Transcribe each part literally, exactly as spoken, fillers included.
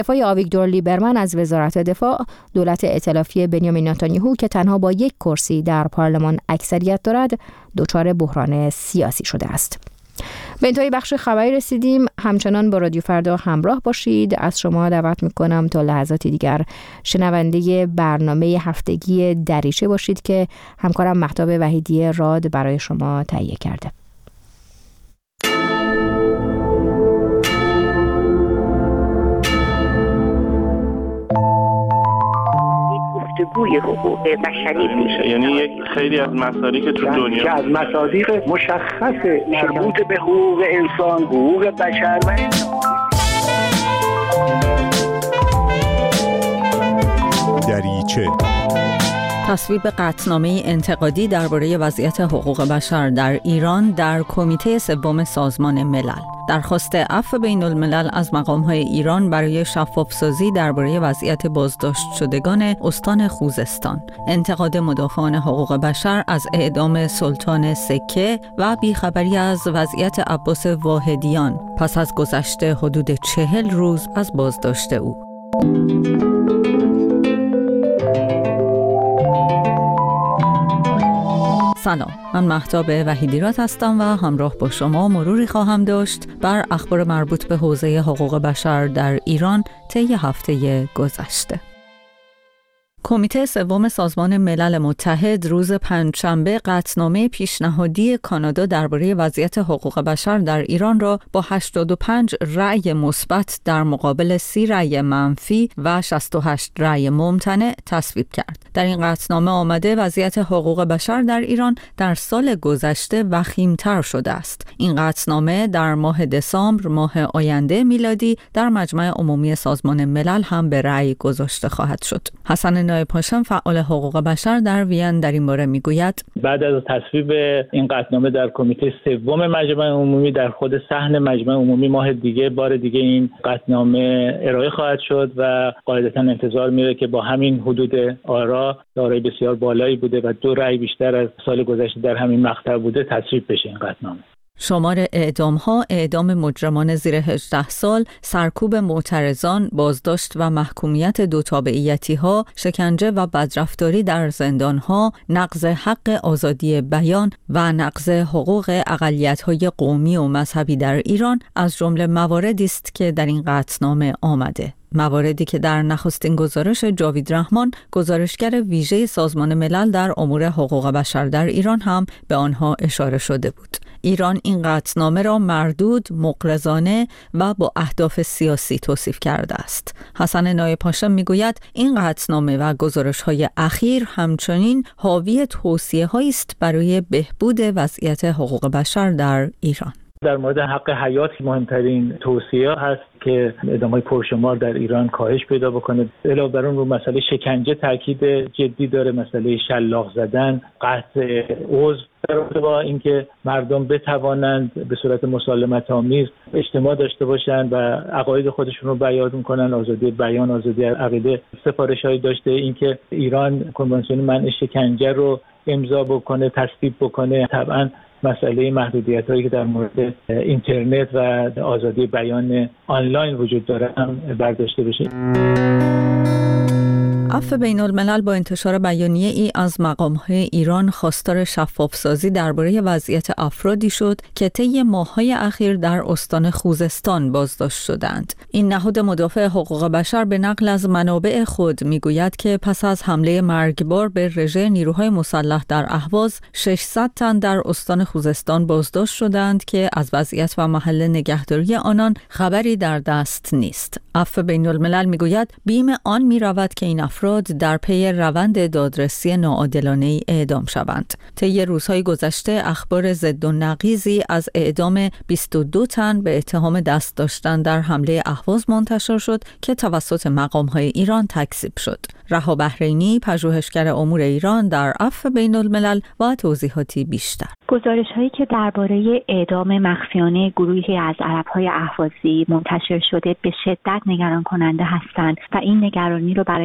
دفاع آویگدور لیبرمن از وزارت دفاع، دولت ائتلافی بنیامین نتانیاهو که تنها با یک کرسی در پارلمان اکثریت دارد، دچار بحران سیاسی شده است. به انتهای بخش خبری رسیدیم. همچنان با رادیو فردا همراه باشید. از شما دعوت میکنم تا لحظاتی دیگر شنونده برنامه هفتگی دریچه باشید که همکارم مهتاب وحیدی راد برای شما تهیه کرده. گفتگوی حقوق بشری میشه، یعنی یک خیلی از مسائلی که تو دنیا که از مصادیق مشخص مربوط به حقوق انسان، حقوق بشر و دریچه تصویب قطعنامه انتقادی درباره وضعیت حقوق بشر در ایران در کمیته سوم سازمان ملل. درخواست عفو بین الملل از مقام‌های ایران برای شفافسازی درباره وضعیت بازداشت شدگان استان خوزستان. انتقاد مدافعان حقوق بشر از اعدام سلطان سکه و بیخبری از وضعیت عباس واحدیان پس از گذشت حدود چهل روز از بازداشت او. سلام، من مهتاب وحیدی راد هستم و همراه با شما مروری خواهم داشت بر اخبار مربوط به حوزه حقوق بشر در ایران طی هفته گذشته. کمیته سوم سازمان ملل متحد روز پنجشنبه قطعنامه پیشنهادی کانادا درباره وضعیت حقوق بشر در ایران را با هشتاد و پنج رأی مثبت در مقابل سی رأی منفی و شصت و هشت رأی ممتنع تصویب کرد. در این قطعنامه آمده وضعیت حقوق بشر در ایران در سال گذشته وخیم‌تر شده است. این قطعنامه در ماه دسامبر ماه آینده میلادی در مجمع عمومی سازمان ملل هم به رأی گذاشته خواهد شد. حسن نایب هاشم فعال حقوق بشر در وین در این باره میگوید بعد از تصویب این قطعنامه در کمیته سوم مجمع عمومی در خود صحن مجمع عمومی ماه دیگه بار دیگه این قطعنامه ارائه خواهد شد و قاعدتا انتظار میره که با همین حدود آرا دارای بسیار بالایی بوده و دو رأی بیشتر از سال گذشته در همین مقطع بوده تصویب بشه این قطعنامه. شمار اعدام‌ها، اعدام مجرمان زیر هجده سال، سرکوب معترضان، بازداشت و محکومیت دو تابعیتی‌ها، شکنجه و بدرفتاری در زندان‌ها، نقض حق آزادی بیان و نقض حقوق اقلیت‌های قومی و مذهبی در ایران از جمله مواردی است که در این قطعنامه آمده. مواردی که در نخستین گزارش جاوید رحمان، گزارشگر ویژه سازمان ملل در امور حقوق بشر در ایران هم به آنها اشاره شده بود. ایران این قطعنامه را مردود، مغرضانه و با اهداف سیاسی توصیف کرده است. حسن نایب هاشم میگوید این قطعنامه و گزارش‌های اخیر همچنین حاوی توصیه‌هایی است برای بهبود وضعیت حقوق بشر در ایران. در مورد حق حیات مهمترین توصیه هست که اعدام‌های پرشمار در ایران کاهش پیدا بکنه. علاوه بر اون رو مسئله شکنجه تاکید جدی داره، مسئله شلاق زدن، قطع عضو، در با اینکه مردم بتوانند به صورت مسالمت آمیز اجتماع داشته باشند و عقاید خودشون رو بیان کنن، آزادی بیان، آزادی عقیده. سفارش‌هایی داشته اینکه ایران کنوانسیون منع شکنجه رو امضا بکنه، تصویب بکنه. طبعاً مسئله محدودیت‌هایی که در مورد اینترنت و آزادی بیان آنلاین وجود داره هم برداشته بشه. عفو بین الملل با انتشار بیانیه ای از مقام‌های ایران خواستار شفافسازی درباره وضعیت افرادی شد که طی ماه‌های اخیر در استان خوزستان بازداشت شدند. این نهاد مدافع حقوق بشر به نقل از منابع خود میگوید که پس از حمله مرگبار به رژه نیروهای مسلح در اهواز، ششصد تن در استان خوزستان بازداشت شدند که از وضعیت و محل نگهداری آنان خبری در دست نیست. عفو بین الملل میگوید بیم آن میرود که این افراد در پی روند دادرسی ناعادلانه اعدام شوند. طی روزهای گذشته اخبار ضد و نقیضی از اعدام بیست و دو تن به اتهام دست داشتن در حمله اهواز منتشر شد که توسط مقام‌های ایران تکذیب شد. رها بحرینی، پژوهشگر امور ایران، در عفو بین الملل و توضیحاتی بیشتر. گزارش‌هایی که درباره اعدام مخفیانه گروهی از عرب‌های اهوازی منتشر شده به شدت نگران کننده هستند و این نگرانی رو برای عفو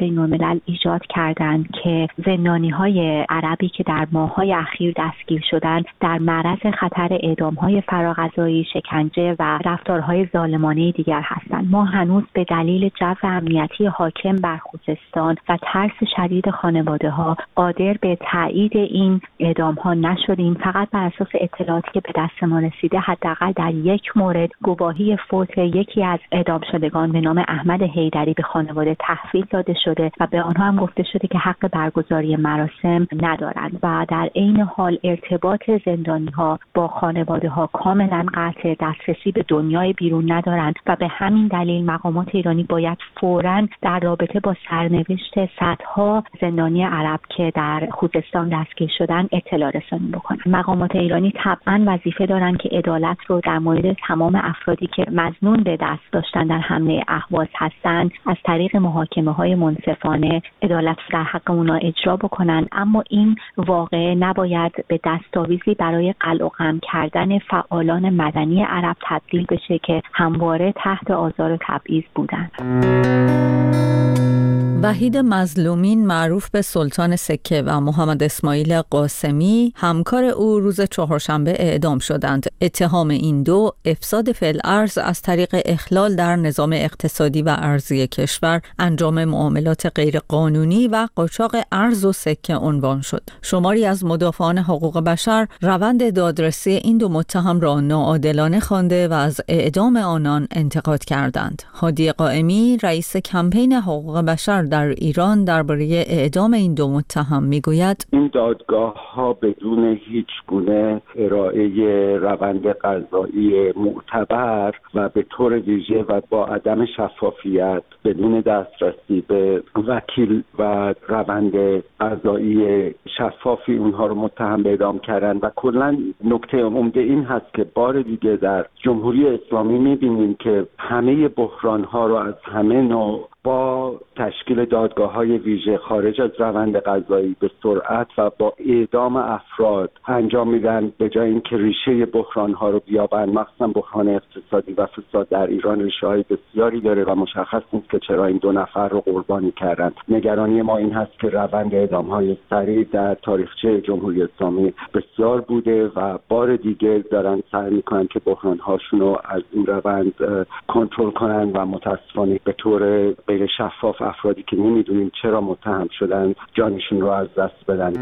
بین‌الملل ایجاد کردند که زندانی‌های عربی که در ماه‌های اخیر دستگیر شدند در معرض خطر اعدام‌های فراغذایی، شکنجه و رفتارهای ظالمانه دیگر هستند. ما هنوز به دلیل جو امنیتی حاکم بر خوزستان و ترس شدید خانواده‌ها قادر به تایید این اعدام‌ها نشدیم. فقط بر اساس اطلاعاتی که به دست ما رسیده حداقل در یک مورد گواهی فوت یکی از اعدام شدگان به نام احمد حیدری به خانواده تحویل داده شده و به آنها هم گفته شده که حق برگزاری مراسم ندارند و در عین حال ارتباط زندانی‌ها با خانواده‌ها کاملا قطع، دسترسی به دنیای بیرون ندارند و به همین دلیل مقامات ایرانی باید فوراً در رابطه با سرنوشت صدها زندانی عرب که در خوزستان دستگیر شدن اطلاع رسانی بکنند. مقامات ایرانی طبعاً وظیفه دارند که عدالت رو در مورد تمام افرادی که مظنون به دست داشتن در حمله اهواز هستند از طریق محاکمه‌های منصفانه عدالت در حق اونا اجرا بکنند، اما این واقعه نباید به دستاویزی برای قلع و قم کردن فعالان مدنی عرب تبدیل بشه که همواره تحت آزار و تبعیض بودند. وحید مظلومین معروف به سلطان سکه و محمد اسماعیل قاسمی همکار او روز چهارشنبه اعدام شدند. اتهام این دو افساد فی‌الارض از طریق اخلال در نظام اقتصادی و ارضی کشور، انجام معاملات غیرقانونی و قاچاق ارز و سکه عنوان شد. شماری از مدافعان حقوق بشر روند دادرسی این دو متهم را ناعادلانه خوانده و از اعدام آنان انتقاد کردند. هادی قائمی رئیس کمپین حقوق بشر در ایران درباره اعدام این دو متهم میگوید این دادگاه ها بدون هیچ گونه ارائه روند قضایی معتبر و به طور ویژه و با عدم شفافیت، بدون دسترسی به وکیل و روند قضایی شفافی اونها رو متهم به اعدام کردن و کلا نکته عمده این هست که بار دیگه در جمهوری اسلامی میبینیم که همه بحران ها رو از همه نوع با تشکیل دادگاه‌های ویژه خارج از روند قضایی به سرعت و با اعدام افراد انجام میدن، به جای اینکه ریشه بحران‌ها رو بیابن. مخصوصا بحران اقتصادی و فساد در ایران ریشه‌های بسیاری داره و مشخص نیست که چرا این دو نفر رو قربانی کردن. نگرانی ما این هست که روند اعدام‌های سریع در تاریخچه جمهوری اسلامی بسیار بوده و بار دیگه دارن سعی می‌کنن که بحران‌هاشون رو از این روند کنترل کنن و متأسفانه به طور غیر شفاف افرادی که نمیدونیم چرا متهم شدن جانشون رو از دست بدن.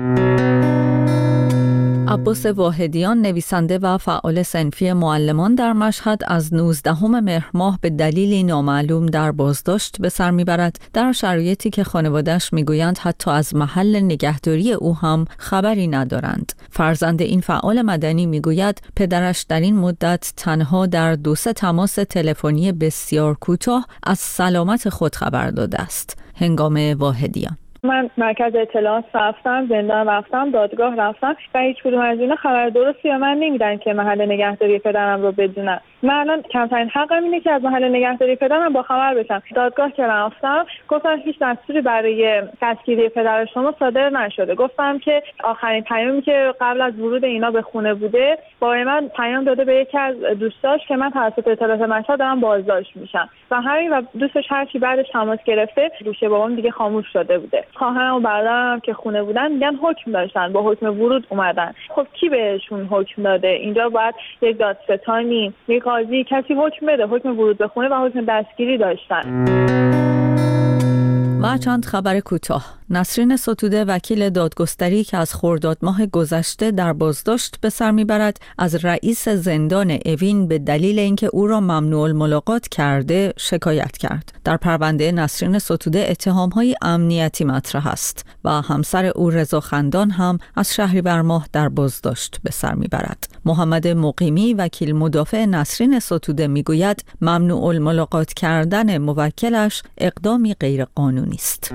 عباس واحدیان نویسنده و فعال صنفی معلمان در مشهد از نوزدهم مهر ماه به دلیلی نامعلوم در بازداشت به سر میبرد، در شرایطی که خانواده‌اش میگویند حتی از محل نگهداری او هم خبری ندارند. فرزند این فعال مدنی میگوید پدرش در این مدت تنها در دو سه تماس تلفنی بسیار کوتاه از سلامت خود خبر داده است. هنگام واحدیان: من مرکز اطلاعات رفتم، زندان رفتم، دادگاه رفتم و هیچ کدوم از اینا خبر درستی به من نمیدن که محل نگهداری پدرم رو بدونم. من الان کمترین حقم اینه که از محل نگهداری پدرم با خبر بشم. دادگاه که رفتم گفتن هیچ دستوری برای دستگیری پدر شما صادر نشده. گفتم که آخرین پیامی که قبل از ورود اینا به خونه بوده با من پیام داده به یکی از دوستاش که من توسط اطلاعات مشهد دارم بازداشت میشم و همین و دوستش هرچی بعدش تماس گرفته گوشه بابام دیگه خاموش شده بوده. خواهرم و برادرم که خونه بودن میگن حکم داشتن، با حکم ورود اومدن. خب کی بهشون حکم داده؟ اینجا باید یک دادستانی، یک قاضی، کسی حکم بده. حکم ورود به خونه و حکم دستگیری داشتن. و چند خبر کوتاه. نسرین ستوده وکیل دادگستری که از خرداد ماه گذشته در بازداشت به سر میبرد از رئیس زندان اوین به دلیل اینکه او را ممنوع الملاقات کرده شکایت کرد. در پرونده نسرین ستوده اتهام‌های امنیتی مطرح است و همسر او رضا خندان هم از شهریور ماه در بازداشت به سر میبرد. محمد مقیمی وکیل مدافع نسرین ستوده میگوید ممنوع الملاقات کردن موکلش اقدامی غیر قانونی است.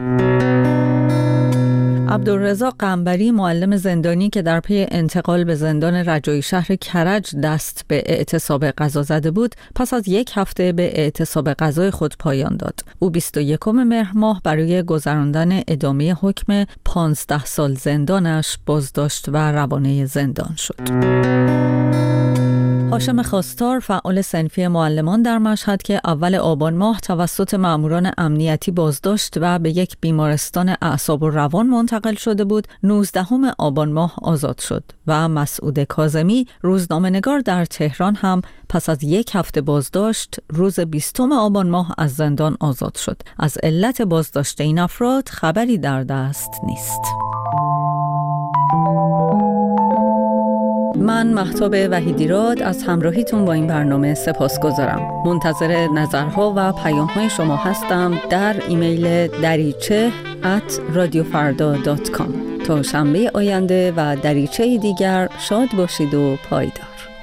عبدالرضا قنبری معلم زندانی که در پی انتقال به زندان رجایی شهر کرج دست به اعتصاب قضا زده بود، پس از یک هفته به اعتصاب قضای خود پایان داد. او بیست و یکم مهر ماه برای گذراندن ادامه حکم پانزده سال زندانش بازداشت و روانه زندان شد. هاشم خواستار، فعال صنفی معلمان در مشهد که اول آبان ماه توسط ماموران امنیتی بازداشت و به یک بیمارستان اعصاب و روان منتقل شده بود، نوزدهم آبان ماه آزاد شد و مسعود کاظمی، روزنامه‌نگار در تهران، هم پس از یک هفته بازداشت روز بیستم آبان ماه از زندان آزاد شد. از علت بازداشت این افراد خبری در دست نیست. من مهتاب وحیدیراد از همراهیتون با این برنامه سپاسگزارم. منتظر نظرها و پیام‌های شما هستم در ایمیل دریچه ات رادیو فردا دات کام. تا شنبه آینده و دریچه دیگر شاد باشید و پایدار.